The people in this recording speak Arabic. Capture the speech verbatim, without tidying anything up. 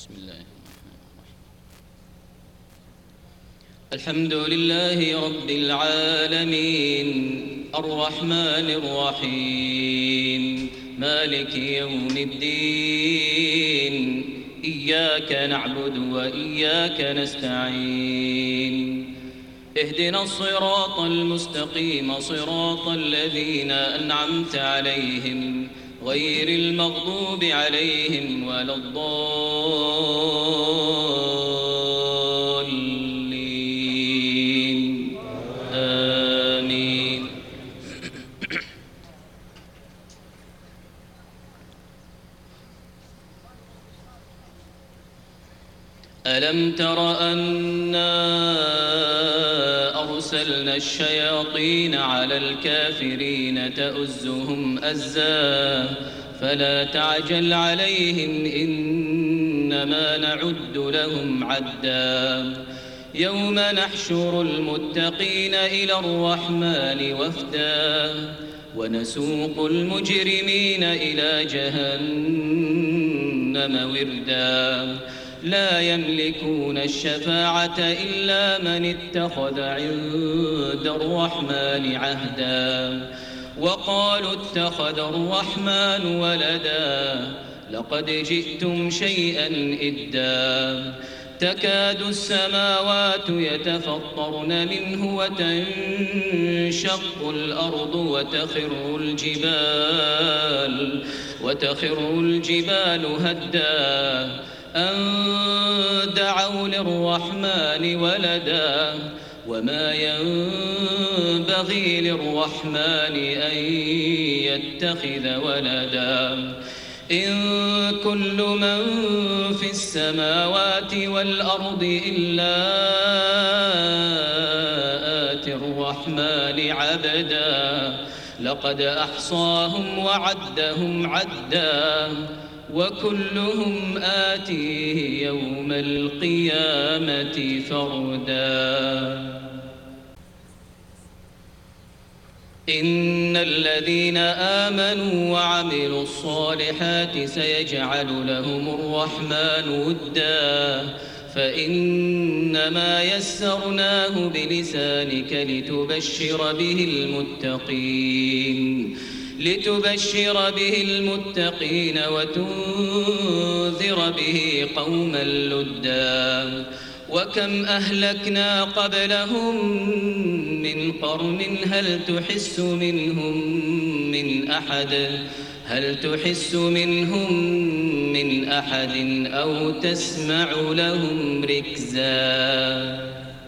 بسم الله الرحمن الرحيم. الحمد لله رب العالمين الرحمن الرحيم مالك يوم الدين إياك نعبد وإياك نستعين اهدنا الصراط المستقيم صراط الذين أنعمت عليهم غير المغضوب عليهم ولا الضالين آمين. ألم تر أنا أرسلنا الشياطين على الكافرين تؤزهم أزا فلا تعجل عليهم إنما نعد لهم عدا يوم نحشر المتقين إلى الرحمن وفدا ونسوق المجرمين إلى جهنم وردا لا يملكون الشفاعة إلا من اتخذ عند الرحمن عهدا وقالوا اتخذ الرحمن ولدا لقد جئتم شيئا إدا تكاد السماوات يتفطرن منه وتنشق الأرض وتخر الجبال وتخر الجبال هدا أن دعوا للرحمن ولدا وما ينبغي للرحمن أن يتخذ ولدا إن كل من في السماوات والأرض إلا آتي الرحمن عبدا لقد أحصاهم وعدهم عدا وكلهم آتيه يوم القيامة فردا. إن الذين آمنوا وعملوا الصالحات سيجعل لهم الرحمن ودا فإنما يسرناه بلسانك لتبشر به المتقين لتبشر به المتقين وتنذر به قوما لدا وكم أهلكنا قبلهم من قرن هل تحس منهم من أحد هل تحس منهم من أحد أو تسمع لهم ركزا.